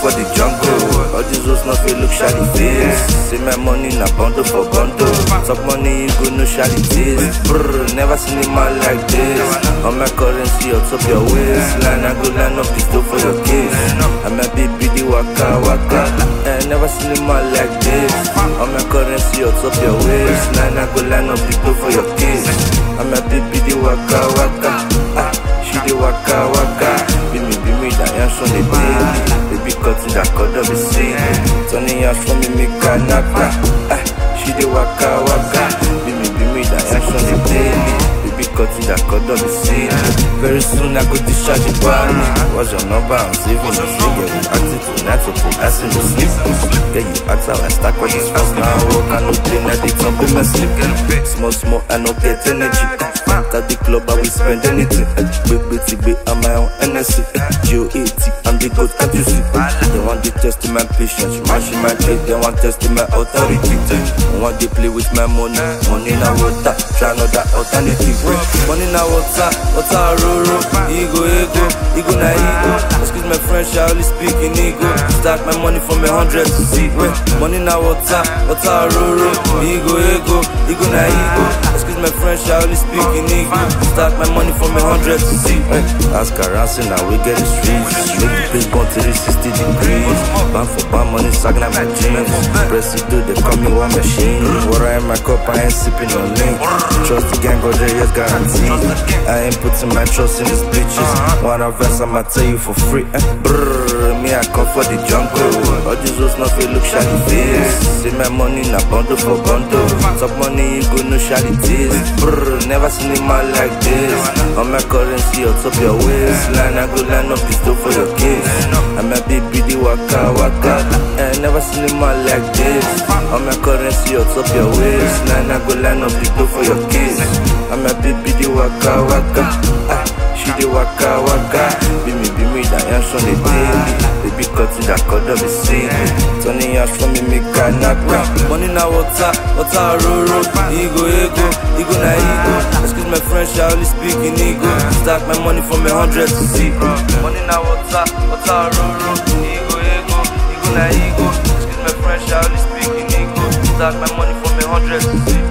for the jungle. All these hoes not feel look shallow face. See my money na bundle for bundle. Top money you go no shallow taste. Brr, never seen a man like this. On my currency on top your waistline, I go line up this door for your case. I'm a baby the waka waka. Never seen a man like this. On my currency on top your waistline, I go line up this door for your case. I'm a baby the waka waka. She the waka waka. Be me, that yash on the daily. Baby cutting that cut of the sea. Turning yash for me, make a naka. She the waka waka. Be me, that yash on the daily. Baby cutting that cut of the sea. Very soon I go discharge the body. What's your number? I'm saving the figure. Acting tonight to put ass in the sleep. Get you out how I stack with this first now. Walk and no play, now they jump in my sleep. Small, I no get energy. At the club, I will spend anything. Big, I'm my own NSC. GOAT, I'm the goat, can't you see? They want to test my patience, mashing my plate. They want to test my authority. They want to play with my money. Money na water, try another alternative. Money na water, roro. Ego na ego. Excuse my French, I only speak in ego. Start my money from 100 to see. Money na water, roro. Ego na ego. Excuse my French, I only speak in ego. Start my money from 100 to see. Ask around, say now we get the streets. Make the place burn to 360 degrees. Band for band, money sagging at my jeans. Press it, they call me one machine. Water in my cup, I ain't sipping on lean. Trust the gang, got yes guaranteed. I ain't putting my trust in these bitches. One verse, I'ma tell you for free. Brrr, me I come for the jungle. All these hoes not feel look shallow face. See my money na bundle for bundle. Top money you go no shallow taste. Brrr, never seen a man like this. On my currency on top your waistline, I go line up this door for your case. I'm a baby the waka waka. Never seen a man like this. On my currency on top your waistline, I go line up this door for your case. I'm a baby the waka waka. She the waka waka. Be me, that yash on the daily. Baby cutting that cut of the sea. Turning yash for me, make a naka. Money na water, roro. Ego na ego. Excuse my French, I only speak in ego. Start my money from 100 to see. Money na water, roro. Ego na ego. Excuse my French, I only speak in ego. Start my money from 100 to see.